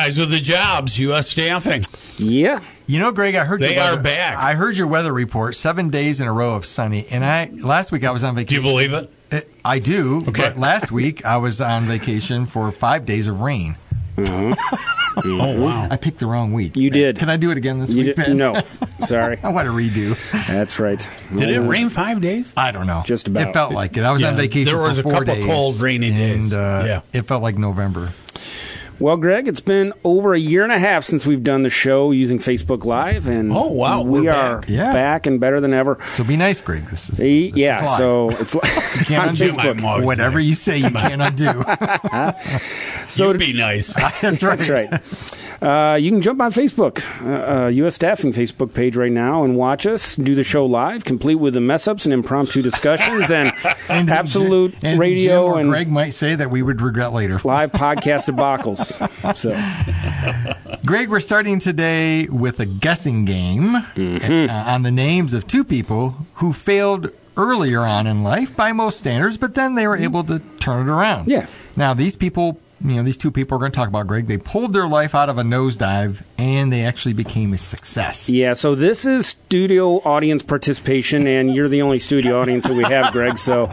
guys with the jobs, U.S. Staffing. Yeah. You know, Greg, I heard they are back. I heard your weather report, 7 days in a row of sunny. And last week I was on vacation. Do you believe it? I do. Okay. But last week I was on vacation for 5 days of rain. Oh, wow. I picked the wrong week. You did. Can I do it again this week, Ben? No. Sorry. I want to redo. That's right. Did it rain 5 days? I don't know. Just about. It felt like it. I was on vacation there was for a 4 couple days. cold, rainy days. And it felt like November. Well, Greg, it's been over a year and a half since we've done the show using Facebook Live, and oh wow, we are back and better than ever. So be nice, Greg. This is so it's like you can't on undo Facebook. Whatever you say, you can't undo. So be nice. That's right. That's right. You can jump on Facebook, U.S. Staffing Facebook page right now, and watch us do the show live, complete with the mess ups and impromptu discussions and absolute radio. Jim or and Greg might say that we would regret later. Live podcast debacles. So, Greg, we're starting today with a guessing game on the names of two people who failed earlier on in life by most standards, but then they were able to turn it around. Yeah. Now, these people, these two people we're going to talk about, Greg, they pulled their life out of a nosedive, and they actually became a success. Yeah, so this is studio audience participation, and you're the only studio audience that we have, Greg, so...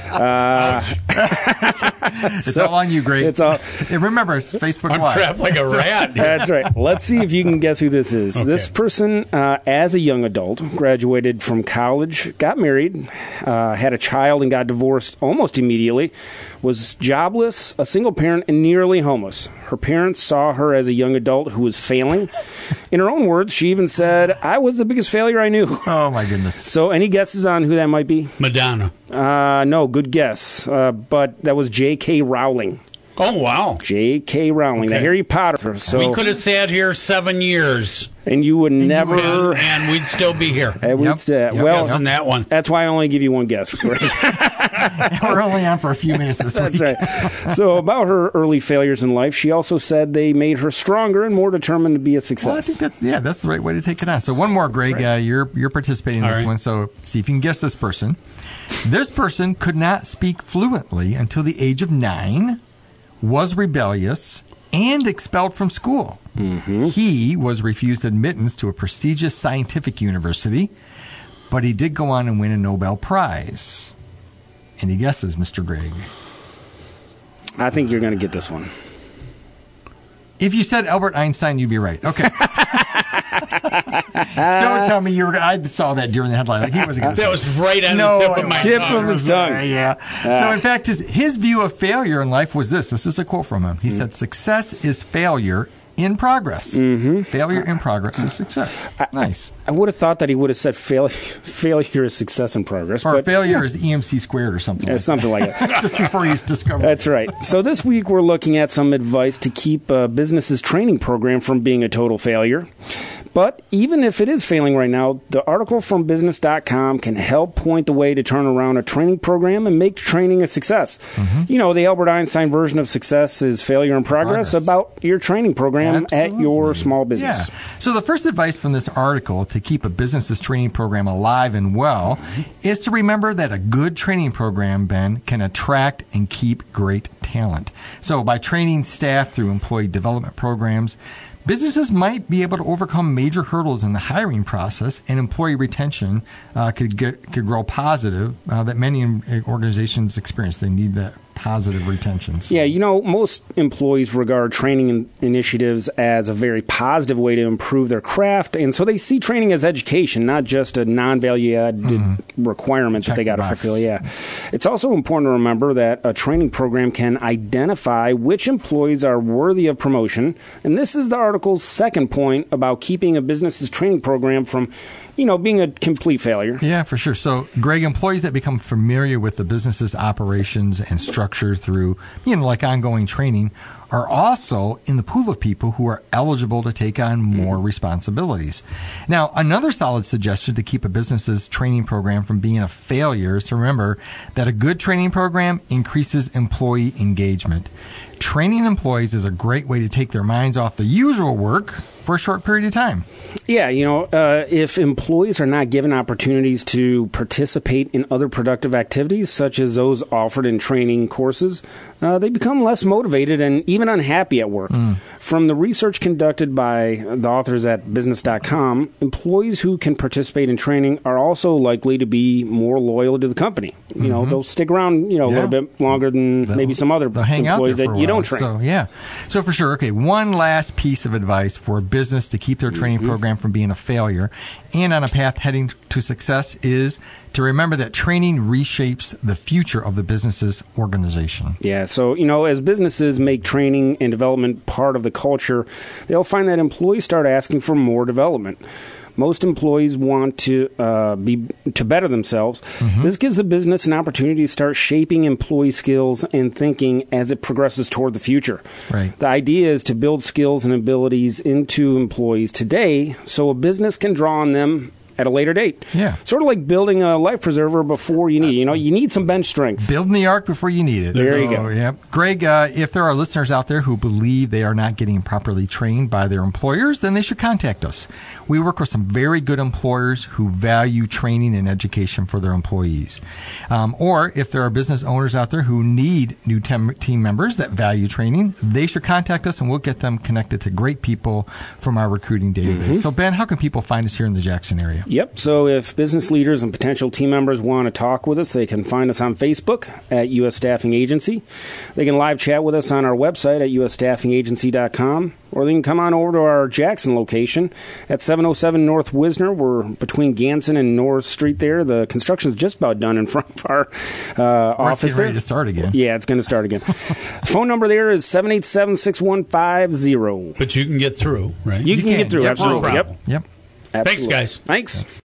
It's all on you, Greg. It's all. Remember, it's Facebook I'm Live. trapped like a rat. That's right. Let's see if you can guess who this is. Okay. This person, as a young adult, graduated from college, got married, had a child, and got divorced almost immediately, was jobless, a single parent, and nearly homeless. Her parents saw her as a young adult who was failing. In her own words, she even said, "I was the biggest failure I knew." Oh, my goodness. So any guesses on who that might be? Madonna. No, good guess. But that was J.K. Rowling. Oh, wow. J.K. Rowling, the Harry Potter. So we could have sat here 7 years. And you would never... And we'd still be here. Well, on that one. That's why I only give you one guess. We're only on for a few minutes this week. That's right. So about her early failures in life, she also said they made her stronger and more determined to be a success. Well, I think that's the right way to take it on. So one more, Greg. Right. You're participating in this one, so see if you can guess this person. This person could not speak fluently until the age of 9, was rebellious, and expelled from school. Mm-hmm. He was refused admittance to a prestigious scientific university, but he did go on and win a Nobel Prize. Any guesses, Mr. Greg? I think you're going to get this one. If you said Albert Einstein, you'd be right. Okay. Don't tell me you were. I saw that during the headline. Like he wasn't going to. That was right on the tip of my tongue. Of his tongue. Yeah. So in fact, his view of failure in life was this. This is a quote from him. He said, "Success is failure in progress. Mm-hmm. Failure in progress is success." Nice. I would have thought that he would have said failure is success in progress. Or failure is EMC squared or something. Something like that. Just before you discover. That's right. So this week we're looking at some advice to keep a business's training program from being a total failure. But even if it is failing right now, the article from business.com can help point the way to turn around a training program and make training a success. Mm-hmm. The Albert Einstein version of success is failure in progress. About your training program at your small business. Yeah. So the first advice from this article to keep a business's training program alive and well is to remember that a good training program, Ben, can attract and keep great talent. So by training staff through employee development programs, businesses might be able to overcome major hurdles in the hiring process, and employee retention could grow positive that many organizations experience. They need that positive retention. So. Yeah, most employees regard training initiatives as a very positive way to improve their craft, and so they see training as education, not just a non-value-added requirement that they got to fulfill. Yeah, it's also important to remember that a training program can identify which employees are worthy of promotion, and this is the article's second point about keeping a business's training program from being a complete failure. Yeah, for sure. So, Greg, employees that become familiar with the business's operations and structure through, like ongoing training are also in the pool of people who are eligible to take on more responsibilities. Now, another solid suggestion to keep a business's training program from being a failure is to remember that a good training program increases employee engagement. Training employees is a great way to take their minds off the usual work for a short period of time. Yeah, if employees are not given opportunities to participate in other productive activities, such as those offered in training courses, they become less motivated and even unhappy at work. From the research conducted by the authors at business.com, employees who can participate in training are also likely to be more loyal to the company. You know, they'll stick around, a little bit longer than maybe some other employees that you don't train. So for sure, okay, one last piece of advice for a business to keep their training program from being a failure and on a path heading to success is to remember that training reshapes the future of the business's organization. Yeah, so, as businesses make training and development part of the culture, they'll find that employees start asking for more development. Most employees want to better themselves. This gives the business an opportunity to start shaping employee skills and thinking as it progresses toward the future. Right. The idea is to build skills and abilities into employees today so a business can draw on them at a later date. Yeah. Sort of like building a life preserver before you need it. You need some bench strength. Building the ark before you need it. There you go. Yeah. Greg, if there are listeners out there who believe they are not getting properly trained by their employers, then they should contact us. We work with some very good employers who value training and education for their employees. Or if there are business owners out there who need new team members that value training, they should contact us and we'll get them connected to great people from our recruiting database. So, Ben, how can people find us here in the Jackson area? Yep. So if business leaders and potential team members want to talk with us, they can find us on Facebook at U.S. Staffing Agency. They can live chat with us on our website at usstaffingagency.com, or they can come on over to our Jackson location at 707 North Wisner. We're between Ganson and North Street there. The construction's just about done in front of our office there. Ready to start again. Yeah, it's going to start again. Phone number there is 787-6150. But you can get through, right? You can get through, Yep, absolutely. no problem. Yep. Yep. Absolutely. Thanks, guys. Thanks.